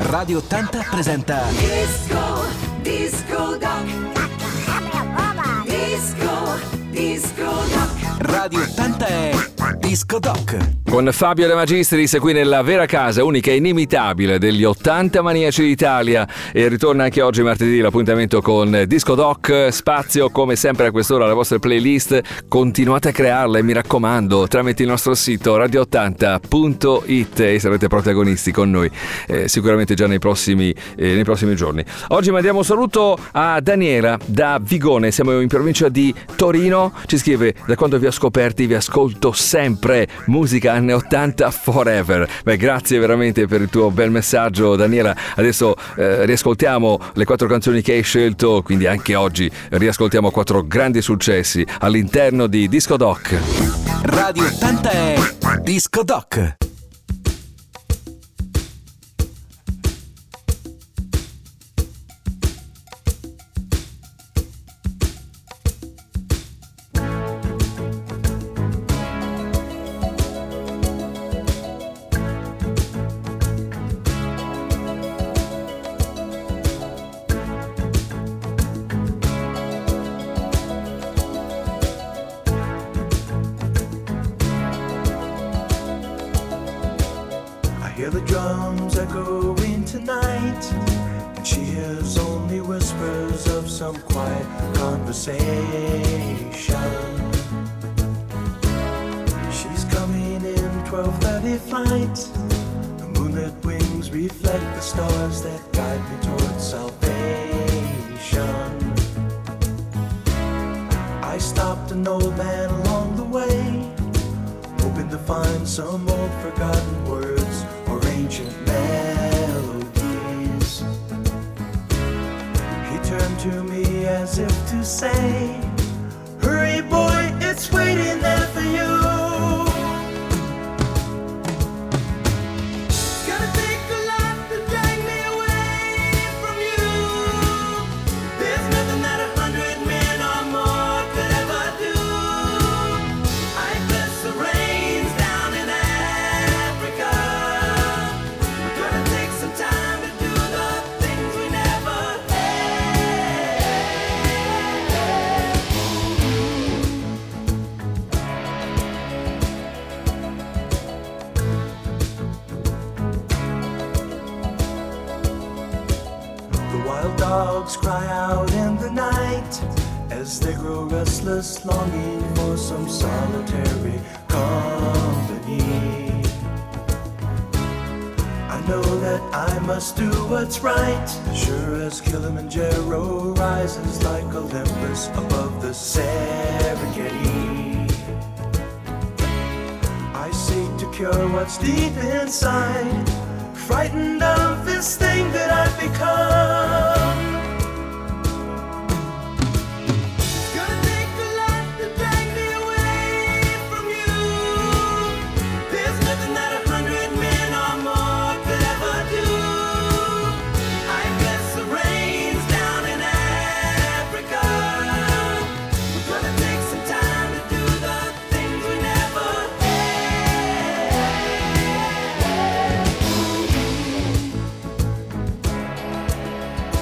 Radio 80 presenta Disco Doc. Disco Doc. Radio 80 è Disco Doc. Con Fabio De Magistris qui nella vera casa, unica e inimitabile degli 80 maniaci d'Italia. E ritorna anche oggi martedì l'appuntamento con Disco Doc. Spazio come sempre a quest'ora alle vostre playlist. Continuate a crearle, mi raccomando, tramite il nostro sito radio80.it e sarete protagonisti con noi sicuramente già nei prossimi giorni. Oggi mandiamo un saluto a Daniela da Vigone, siamo in provincia di Torino. Ci scrive: da quando vi ho scoperti vi ascolto sempre, musica anni 80 forever. Beh, grazie veramente per il tuo bel messaggio, Daniela. Adesso riascoltiamo le 4 canzoni che hai scelto, quindi anche oggi riascoltiamo 4 grandi successi all'interno di Disco Doc. Radio 80 è Disco Doc. Hear the drums echoing tonight, and she hears only whispers of some quiet conversation. She's coming in 12:30 flight. The moonlit wings reflect the stars that guide me towards salvation. I stopped an old man along the way, hoping to find some old forgotten words or ancient melodies. He turned to me as if to say, hurry boy, it's waiting there for you. It's gonna take a lot to drag me away from you. There's nothing that 100 men or more could ever do. I bless the rains down in Africa. We're gonna take some time to do the things we never had. The wild dogs cry out in the night as they grow restless, longing for some solitary company. I know that I must do what's right, sure as Kilimanjaro rises like Olympus above the Serengeti. I seek to cure what's deep inside, frightened of this thing that I've become. It's gonna take a lot to drag me away from you. There's nothing that 100 men or more could ever do. I bless the rains down in Africa. We're gonna take some time to do the things we never had.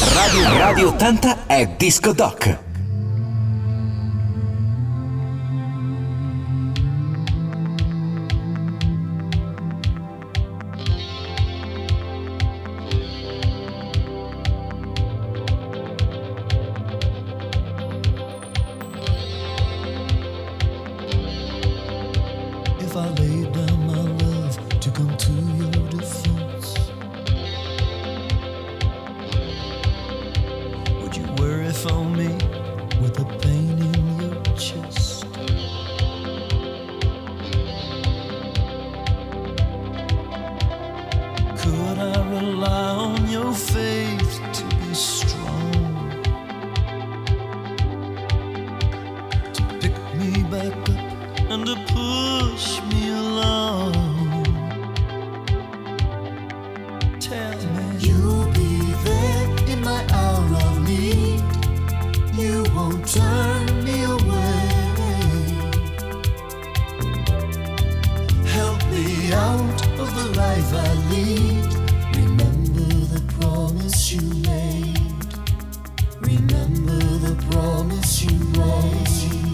Radio 80 è Disco Doc. If I laid down my love to come to your defense, would you worry for me with the pain in your chest? Could I rely on your faith to be strong, to pick me back up and to push me along? Tell me you'll be there in my hour of need. You won't turn me away. Help me out of the life I lead. Remember the promise you made. Remember the promise you made.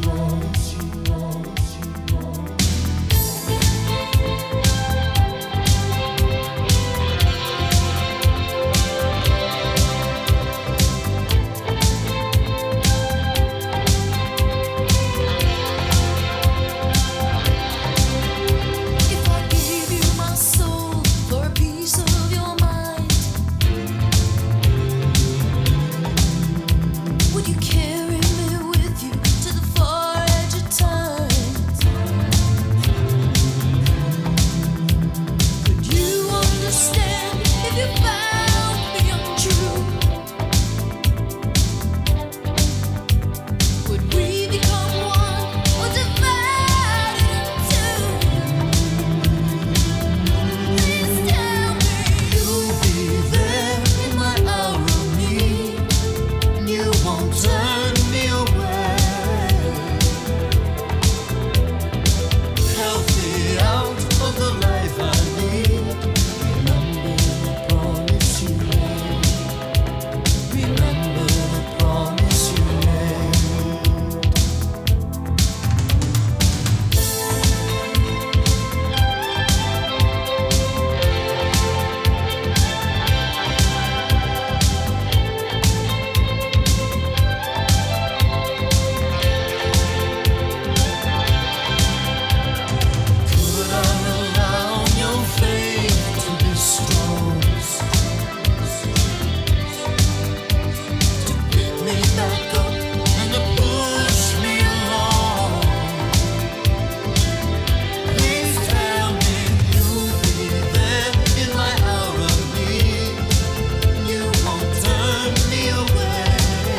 If I gave you my soul for a piece of your mind, would you carry me with you to the far edge of time? Could you understand if you found me untrue? Would we become one or divided in two? Please tell me You'll be there in my hour of need. You won't turn me away. Help me out of the life I lead. Remember the promise you made. Remember the promise you made. Could I rely on your faith to be strong, to pick me back up and to push me along? Please tell me you'll be there in my hour of need. You won't turn me away.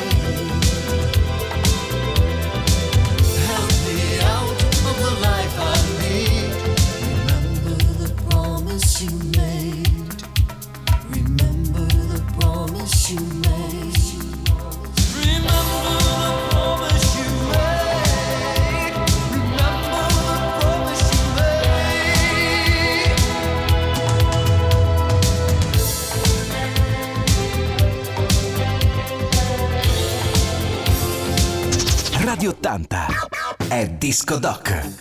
Help me out of the life I lead. Remember the promise you made. Remember the promise you made. Remember the promise you made. Remember the promise you made. Radio 80 è Disco Doc.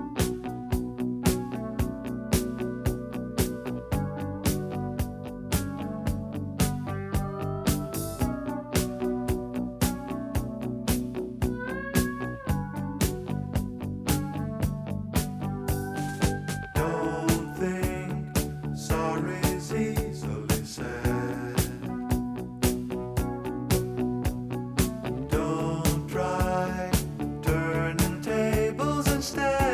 Don't think sorry's easily said. Don't try turning tables instead.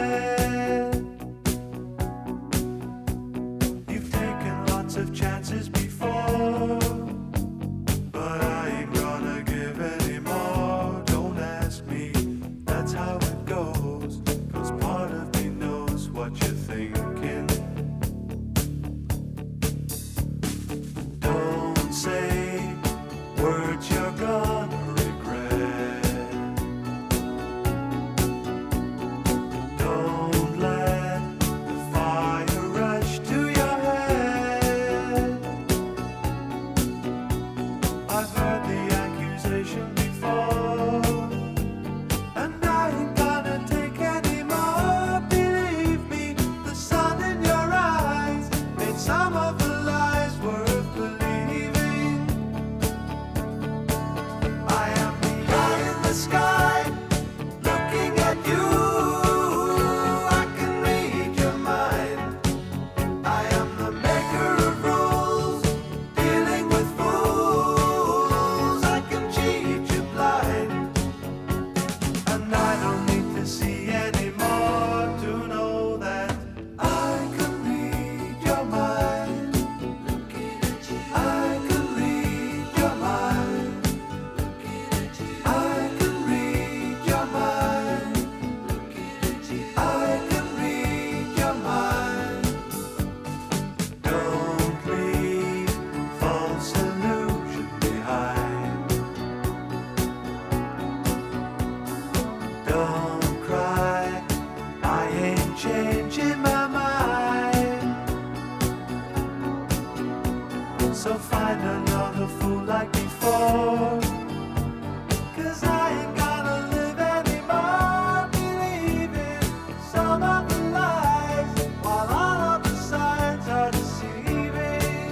So find another fool like before. 'Cause I ain't gonna live anymore believing some of the lies, while all of the signs are deceiving.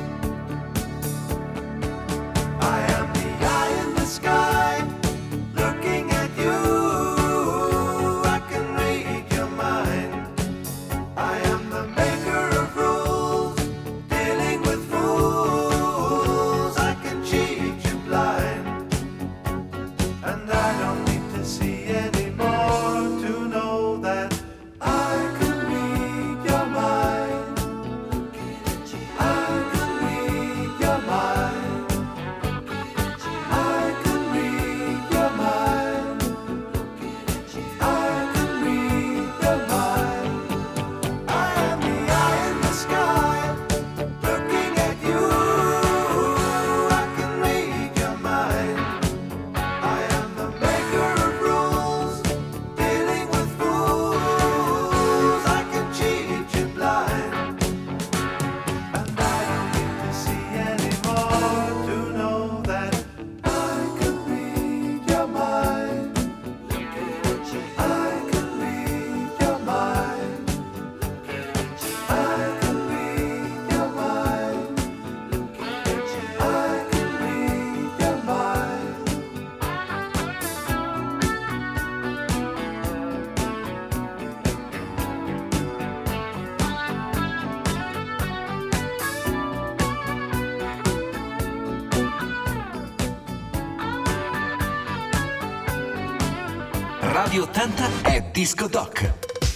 I am the eye in the sky, looking at you. I can read your mind. I am the maker of rules, dealing with fools. I can cheat you blind, and I don't need to see anymore to know that I can read your mind. I can read your mind. I can read your mind. I can read your mind. I am the eye in the sky, looking at you. I can read your mind. I am the maker of rules, dealing with fools. I can cheat you blind, and I don't need to see anymore to know that I can read your mind. I can read your mind. I can read your mind. I can read your mind. Radio 80 è Disco Doc.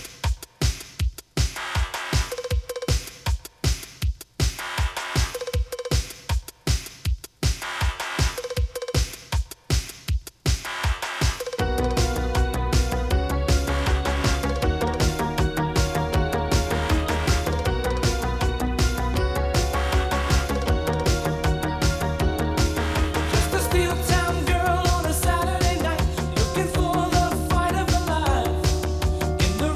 Just a steel town girl on a Saturday night, looking for the fight of her life. In the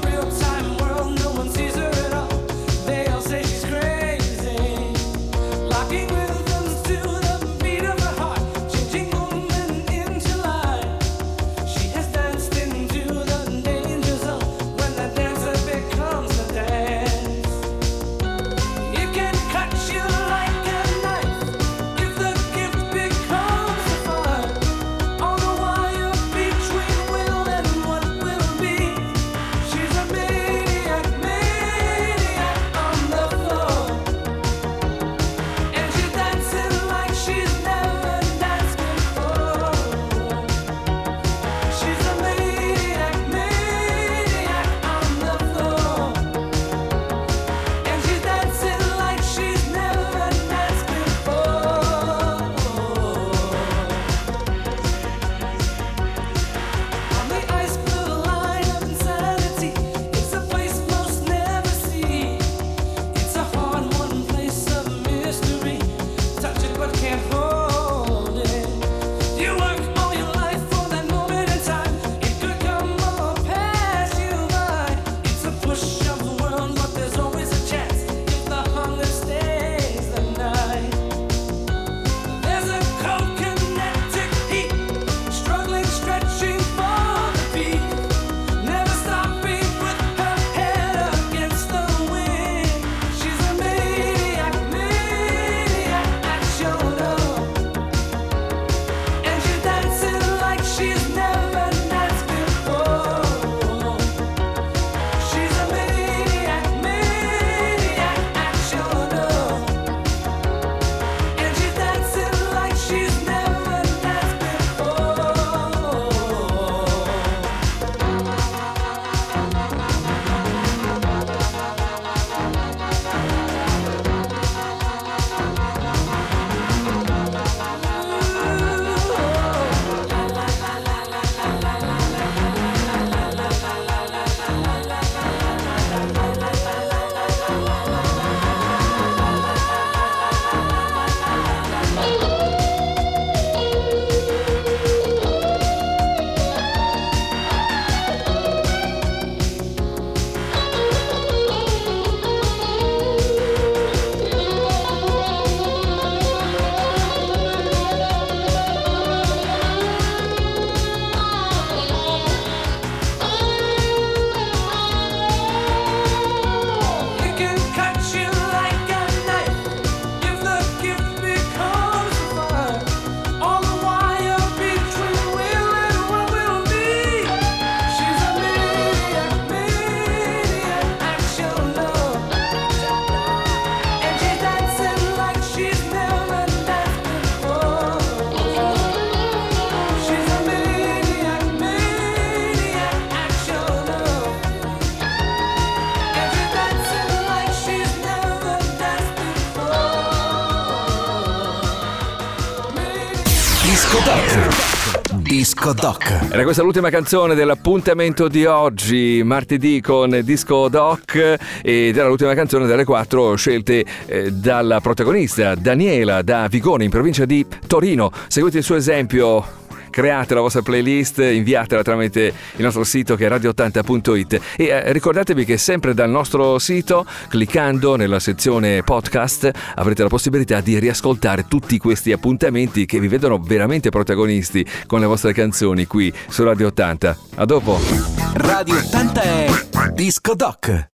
Disco Doc. Disco Doc. Era questa l'ultima canzone dell'appuntamento di oggi, martedì, con Disco Doc, ed era l'ultima canzone delle 4 scelte dalla protagonista Daniela da Vigone, in provincia di Torino. Seguite il suo esempio. Create la vostra playlist, inviatela tramite il nostro sito che è radio80.it e ricordatevi che sempre dal nostro sito, cliccando nella sezione podcast, avrete la possibilità di riascoltare tutti questi appuntamenti che vi vedono veramente protagonisti con le vostre canzoni qui su Radio 80. A dopo! Radio 80 è Disco Doc.